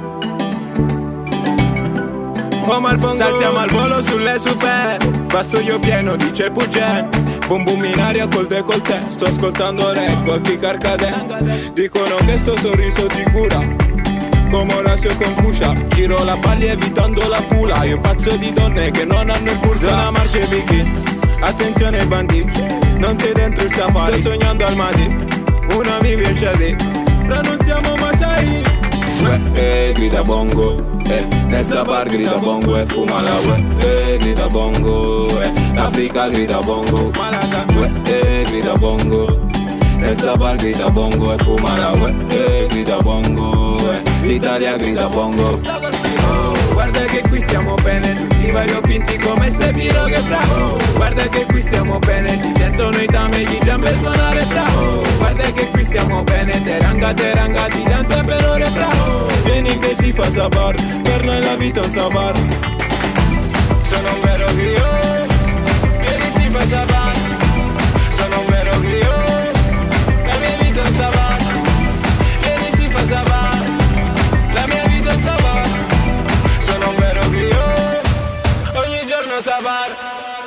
Omar Bongo. Saltiamo al volo sulle super, vassoio pieno di Cepuggen, boom boom in aria col décolleté. Sto ascoltando rap, occhi carcadè. Dicono che sto sorriso ti cura, come Orazio con Cuscia. Giro la palla evitando la pula. Io pazzo di donne che non hanno il pulso. Zona marce bikini, attenzione ai banditi, non sei dentro il safari. Sto sognando al Madi, una mi viene di, fra non siamo Masai. Eh, eh, grida bongo, eh, nel Sabar grida bongo e fuma la ue, eh, grida bongo, eh, l'Africa grida bongo, Malaga, eh, grida bongo, nel Sabar grida bongo e fuma la ue, eh, grida bongo, eh, l'Italia grida bongo, oh, guarda che qui stiamo bene, tutti variopinti come ste piroghe fra, oh, guarda che qui stiamo bene, si sentono i tamegli giambe suonare fra, oh, guarda che qui stiamo bene, teranga teranga si danza per ore fra, oh, vieni che si fa sabar, per noi la vita è un sabar, sono un vero griot, vieni si fa sabar, sono un vero griot, la mia vita è un sabar, vieni si fa sabar, la mia vita è un sabar, sono un vero griot, ogni giorno sabar.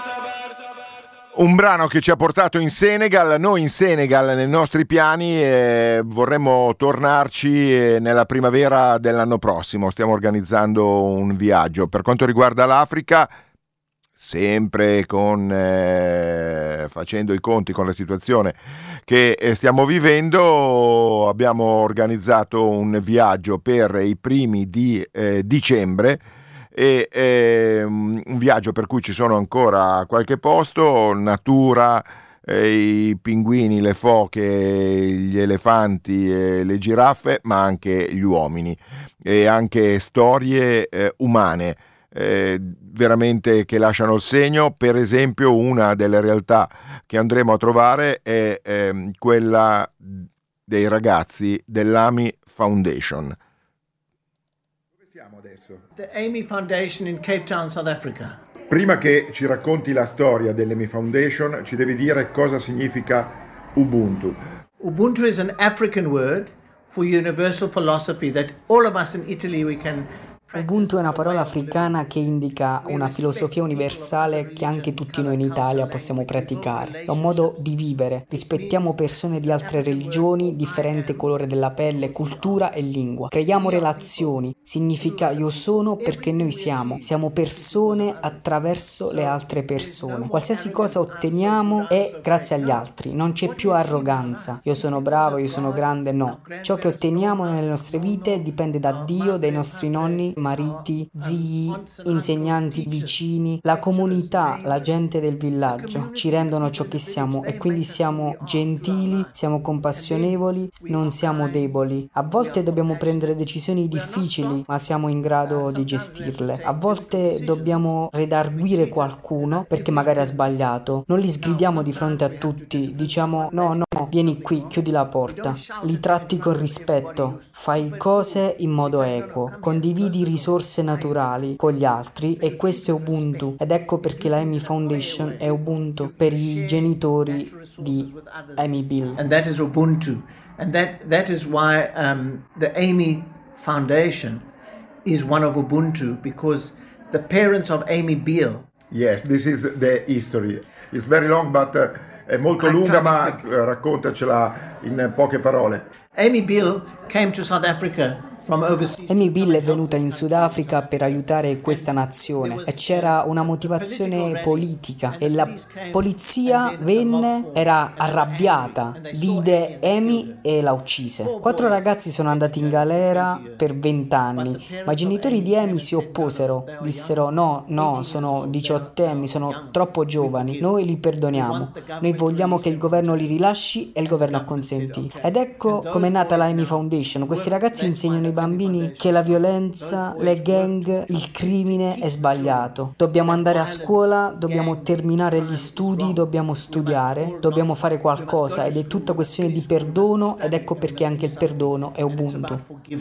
Un brano che ci ha portato in Senegal. Noi in Senegal, nei nostri piani, eh, vorremmo tornarci eh, nella primavera dell'anno prossimo. Stiamo organizzando un viaggio. Per quanto riguarda l'Africa, sempre con eh, facendo i conti con la situazione che eh, stiamo vivendo, abbiamo organizzato un viaggio per i primi di eh, dicembre. E eh, un viaggio per cui ci sono ancora qualche posto, natura, eh, i pinguini, le foche, gli elefanti, eh, le giraffe, ma anche gli uomini e anche storie eh, umane eh, veramente che lasciano il segno. Per esempio, una delle realtà che andremo a trovare è eh, quella dei ragazzi dell'Ami Foundation. The Amy Foundation in Cape Town, South Africa. Prima che ci racconti la storia dell'Amy Foundation, ci devi dire cosa significa Ubuntu. Ubuntu is an African word for universal philosophy that all of us in Italy we can. Ubuntu è una parola africana che indica una filosofia universale che anche tutti noi in Italia possiamo praticare. È un modo di vivere. Rispettiamo persone di altre religioni, differente colore della pelle, cultura e lingua. Creiamo relazioni. Significa io sono perché noi siamo. Siamo persone attraverso le altre persone. Qualsiasi cosa otteniamo è grazie agli altri. Non c'è più arroganza. Io sono bravo, io sono grande, no. Ciò che otteniamo nelle nostre vite dipende da Dio, dai nostri nonni, mariti, zii, insegnanti, vicini, la comunità, la gente del villaggio ci rendono ciò che siamo e quindi siamo gentili, siamo compassionevoli, non siamo deboli. A volte dobbiamo prendere decisioni difficili, ma siamo in grado di gestirle. A volte dobbiamo redarguire qualcuno perché magari ha sbagliato. Non li sgridiamo di fronte a tutti, diciamo no, no, vieni qui, chiudi la porta, li tratti con rispetto, fai cose in modo equo, condividi risorse naturali con gli altri e questo è Ubuntu ed ecco perché la Amy Foundation è Ubuntu per i genitori di Amy Bill. And that is Ubuntu. And that, that is why um, the Amy Foundation is one of Ubuntu, because the parents of Amy Bill. Yes, this is the history. It's very long, but uh, è molto lunga, ma uh, raccontacela in poche parole. Amy Bill came to South Africa from overseas. Amy Bill è venuta in Sudafrica per aiutare questa nazione e c'era una motivazione politica e la polizia venne, era arrabbiata, vide Amy e la uccise. Quattro ragazzi sono andati in galera per vent'anni, ma i genitori di Amy si opposero, dissero no, no, sono diciottenni, sono troppo giovani, noi li perdoniamo, noi vogliamo che il governo li rilasci e il governo acconsentì. Ed ecco come è nata la Amy Foundation. Questi ragazzi insegnano ai bambini che la violenza, le gang, il crimine è sbagliato. Dobbiamo andare a scuola, dobbiamo terminare gli studi, dobbiamo studiare, dobbiamo fare qualcosa ed è tutta questione di perdono ed ecco perché anche il perdono è Ubuntu.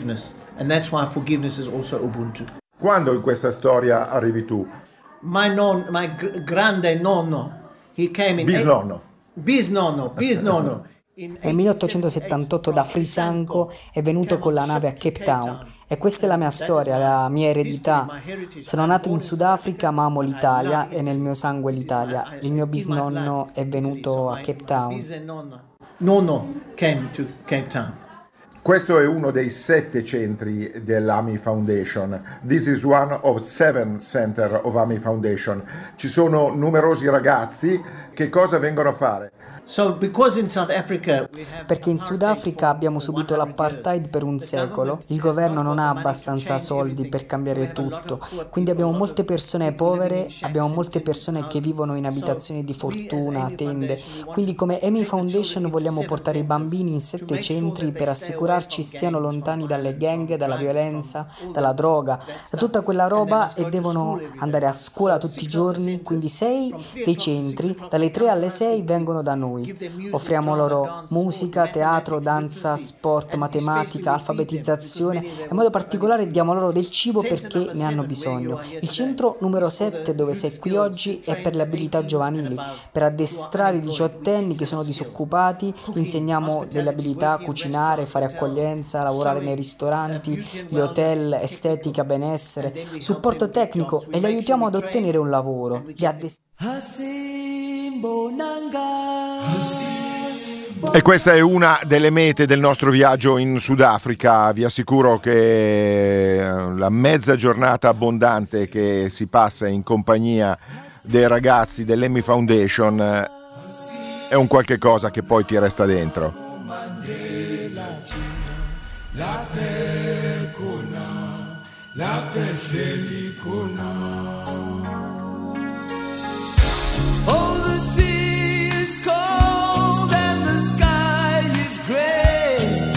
Quando in questa storia arrivi tu? My, non, my gr- grande nonno, he came in Bisnonno. Bisnonno, bisnonno. Nel milleottocentosettantotto da Frisanco è venuto con la nave a Cape Town e questa è la mia storia, la mia eredità. Sono nato in Sudafrica ma amo l'Italia e nel mio sangue l'Italia. Il mio bisnonno è venuto a Cape Town. Nonno came to Cape Town. Questo è uno dei sette centri dell'Amy Foundation. This is one of seven center of Amy Foundation. Ci sono numerosi ragazzi. Che cosa vengono a fare? So, because in South Africa, Perché in Sudafrica abbiamo subito l'apartheid per un secolo, il governo non ha abbastanza soldi per cambiare tutto, quindi abbiamo molte persone povere, abbiamo molte persone che vivono in abitazioni di fortuna, tende, quindi come Amy Foundation vogliamo portare i bambini in sette centri per assicurarci stiano lontani dalle gang, dalla violenza, dalla droga, da tutta quella roba e devono andare a scuola tutti i giorni, quindi sei dei centri, dalle tre alle sei vengono da noi. Offriamo loro musica, teatro, danza, sport, matematica, alfabetizzazione e in modo particolare diamo loro del cibo perché ne hanno bisogno. Il centro numero sette dove sei qui oggi è per le abilità giovanili, per addestrare i diciottenni che sono disoccupati, insegniamo delle abilità, cucinare, fare accoglienza, lavorare nei ristoranti, gli hotel, estetica, benessere, supporto tecnico e li aiutiamo ad ottenere un lavoro. Li addestriamo. E questa è una delle mete del nostro viaggio in Sudafrica. Vi assicuro che la mezza giornata abbondante che si passa in compagnia dei ragazzi dell'Amy Foundation è un qualche cosa che poi ti resta dentro. Oh, the sea is cold and the sky is gray.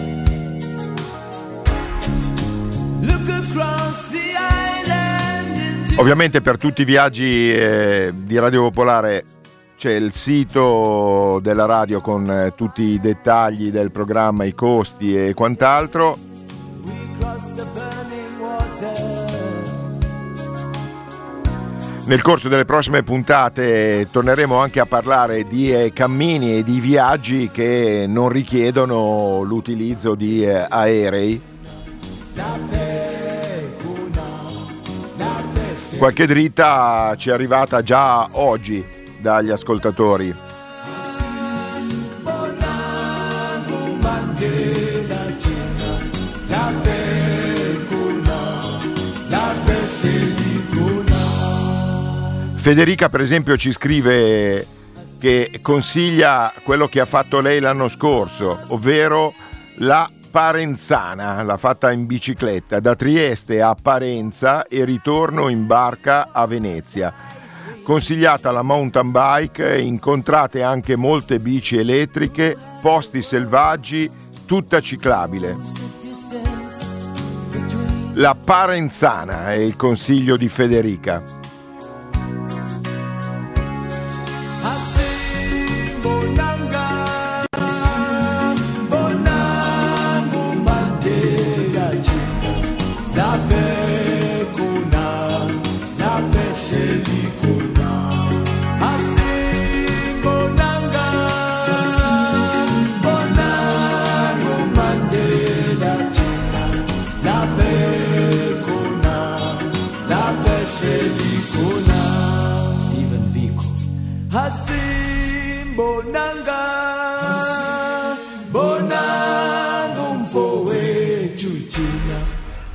Look across the island into... Ovviamente per tutti i viaggi eh, di Radio Popolare c'è il sito della radio con eh, tutti i dettagli del programma, i costi e quant'altro. We cross the burning water. Nel corso delle prossime puntate torneremo anche a parlare di eh, cammini e di viaggi che non richiedono l'utilizzo di eh, aerei. Qualche dritta ci è arrivata già oggi dagli ascoltatori. Federica per esempio ci scrive che consiglia quello che ha fatto lei l'anno scorso, ovvero la Parenzana, l'ha fatta in bicicletta da Trieste a Parenza e ritorno in barca a Venezia. Consigliata la mountain bike, incontrate anche molte bici elettriche, posti selvaggi, tutta ciclabile. La Parenzana è il consiglio di Federica.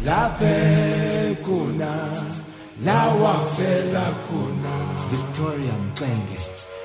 La pekuna, la wafela kuna. Victoria Mbenge.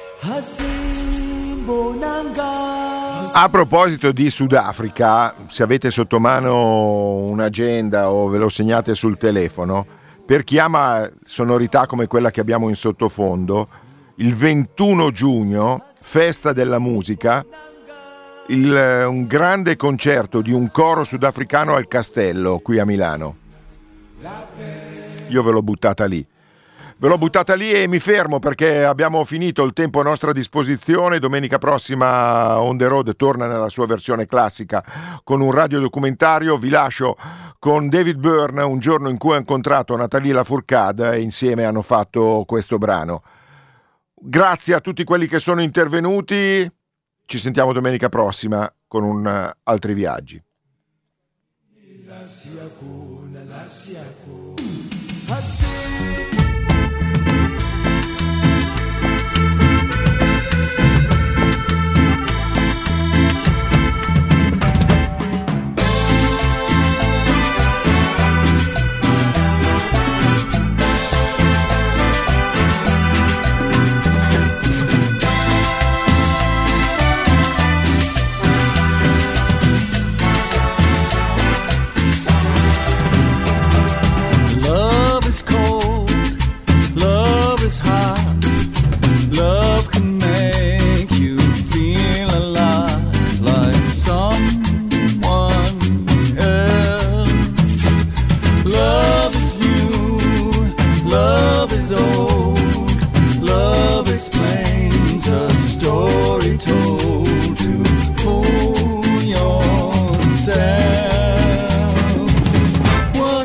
Hasimbonanga. A proposito di Sudafrica, se avete sotto mano un'agenda o ve lo segnate sul telefono, per chi ama sonorità come quella che abbiamo in sottofondo, il ventuno giugno, festa della musica, il, un grande concerto di un coro sudafricano al Castello qui a Milano. Io ve l'ho buttata lì. Ve l'ho buttata lì e mi fermo perché abbiamo finito il tempo a nostra disposizione. Domenica prossima On The Road torna nella sua versione classica con un radiodocumentario. Vi lascio con David Byrne, un giorno in cui ha incontrato Nathalie Lafourcade e insieme hanno fatto questo brano. Grazie a tutti quelli che sono intervenuti. Ci sentiamo domenica prossima con un, uh, altri viaggi.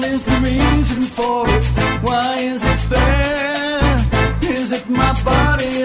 My body